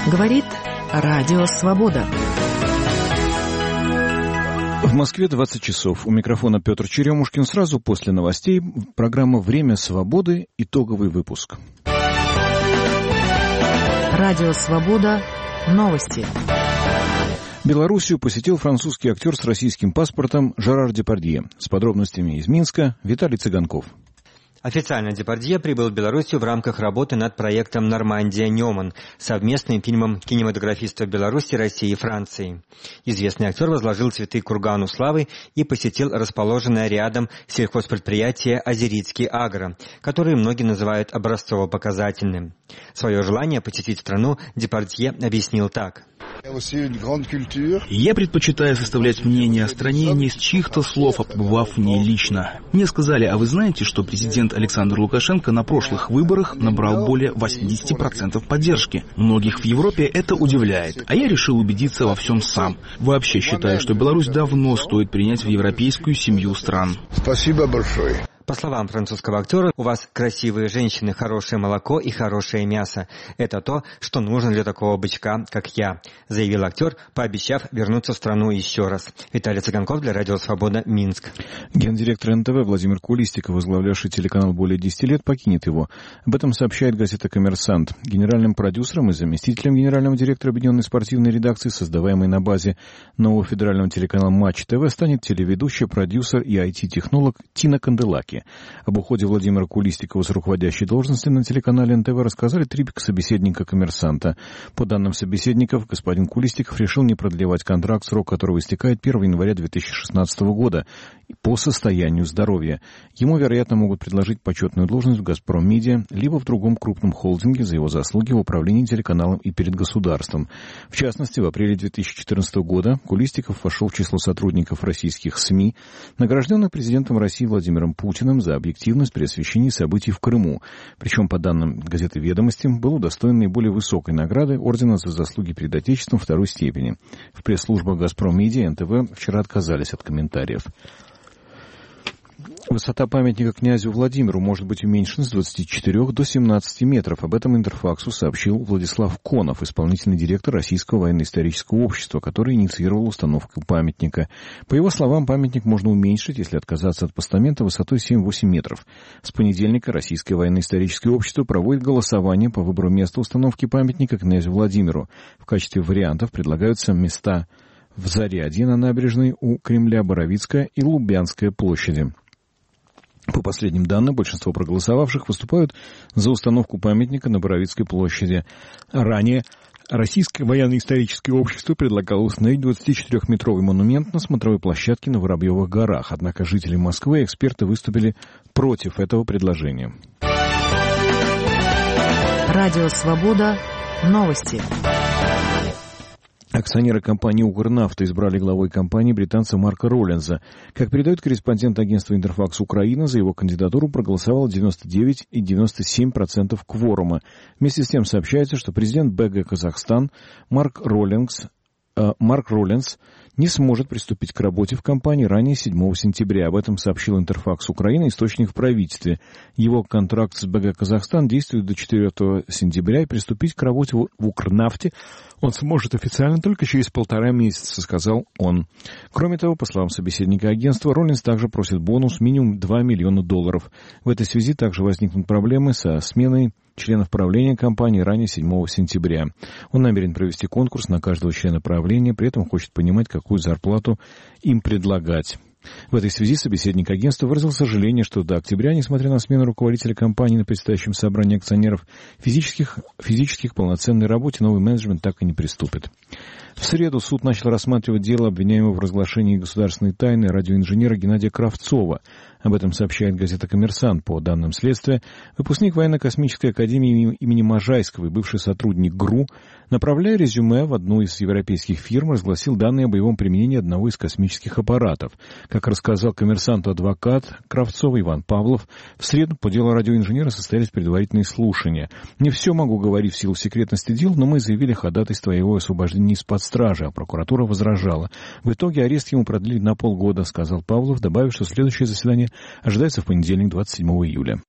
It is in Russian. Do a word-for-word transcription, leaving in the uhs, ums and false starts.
Говорит Радио Свобода. В Москве двадцать часов. У микрофона Петр Черемушкин. Сразу после новостей программа «Время свободы». Итоговый выпуск. Радио Свобода. Новости. Белоруссию посетил французский актер с российским паспортом Жерар Депардье. С подробностями из Минска Виталий Цыганков. Официально Депардье прибыл в Белоруссию в рамках работы над проектом «Нормандия-Ньоман», совместным фильмом кинематографистов Беларуси, России и Франции. Известный актер возложил цветы к кургану славы и посетил расположенное рядом сельхозпредприятие «Озерицкий Агро», которое многие называют образцово-показательным. Свое желание посетить страну Депардье объяснил так. Я предпочитаю составлять мнение о стране не из чьих-то слов, а побывав в ней лично. Мне сказали, а вы знаете, что президент Александр Лукашенко на прошлых выборах набрал более восемьдесят процентов поддержки. Многих в Европе это удивляет, а я решил убедиться во всем сам. Вообще считаю, что Беларусь давно стоит принять в европейскую семью стран. Спасибо большое. По словам французского актера, у вас красивые женщины, хорошее молоко и хорошее мясо. Это то, что нужно для такого бычка, как я, заявил актер, пообещав вернуться в страну еще раз. Виталий Цыганков для Радио Свобода, Минск. Гендиректор эн тэ вэ Владимир Кулистиков, возглавлявший телеканал более десяти лет, покинет его. Об этом сообщает газета «Коммерсант». Генеральным продюсером и заместителем генерального директора объединенной спортивной редакции, создаваемой на базе нового федерального телеканала «Матч ТВ», станет телеведущий, продюсер и ай ти-технолог Тина Канделаки. Об уходе Владимира Кулистикова с руководящей должности на телеканале эн тэ вэ рассказали три собеседника «Коммерсанта». По данным собеседников, господин Кулистиков решил не продлевать контракт, срок которого истекает первого января две тысячи шестнадцатого года, по состоянию здоровья. Ему, вероятно, могут предложить почетную должность в «Газпром Медиа», либо в другом крупном холдинге за его заслуги в управлении телеканалом и перед государством. В частности, в апреле две тысячи четырнадцатого года Кулистиков вошел в число сотрудников российских СМИ, награжденных президентом России Владимиром Путиным за объективность при освещении событий в Крыму. Причем, по данным газеты «Ведомости», был удостоен наиболее высокой награды ордена за заслуги перед Отечеством второй степени. В пресс-службах «Газпром Медиа» и эн тэ вэ вчера отказались от комментариев. Высота памятника князю Владимиру может быть уменьшена с двадцати четырёх до семнадцати метров. Об этом Интерфаксу сообщил Владислав Конов, исполнительный директор Российского военно-исторического общества, который инициировал установку памятника. По его словам, памятник можно уменьшить, если отказаться от постамента высотой семь-восемь метров. С понедельника Российское военно-историческое общество проводит голосование по выбору места установки памятника князю Владимиру. В качестве вариантов предлагаются места в Зарядье на набережной у Кремля, Боровицкая и Лубянская площади. По последним данным, большинство проголосовавших выступают за установку памятника на Боровицкой площади. Ранее Российское военно-историческое общество предлагало установить двадцатичетырёхметровый монумент на смотровой площадке на Воробьевых горах. Однако жители Москвы и эксперты выступили против этого предложения. Радио Свобода. Новости. Акционеры компании «Укрнафта» избрали главой компании британца Марка Роллинза. Как передает корреспондент агентства «Интерфакс Украина», за его кандидатуру проголосовало девяносто девять целых девяносто семь сотых процента кворума. Вместе с тем сообщается, что президент бэ гэ «Казахстан» Марк Роллинз, э, Марк Роллинз не сможет приступить к работе в компании ранее седьмого сентября. Об этом сообщил «Интерфакс Украина», источник в правительстве. Его контракт с бэ гэ «Казахстан» действует до четвёртого сентября, и приступить к работе в «Укрнафте» он сможет официально только через полтора месяца, сказал он. Кроме того, по словам собеседника агентства, Роллинз также просит бонус минимум два миллиона долларов. В этой связи также возникнут проблемы со сменой членов правления компании ранее седьмого сентября. Он намерен провести конкурс на каждого члена правления, при этом хочет понимать, какую зарплату им предлагать. В этой связи собеседник агентства выразил сожаление, что до октября, несмотря на смену руководителя компании на предстоящем собрании акционеров, физических, физических полноценной работе новый менеджмент так и не приступит. В среду суд начал рассматривать дело обвиняемого в разглашении государственной тайны радиоинженера Геннадия Кравцова. Об этом сообщает газета «Коммерсант». По данным следствия, выпускник военно-космической академии имени Можайского и бывший сотрудник ГРУ, направляя резюме в одну из европейских фирм, разгласил данные о боевом применении одного из космических аппаратов. Как рассказал «Коммерсанту» адвокат Кравцова Иван Павлов, в среду по делу радиоинженера состоялись предварительные слушания. «Не все могу говорить в силу секретности дел, но мы заявили ходатайство о его освобождении из-под стражи, а прокуратура возражала. В итоге арест ему продлили на полгода», — сказал Павлов, добавив, что следующее заседание ожидается в понедельник, двадцать седьмого июля.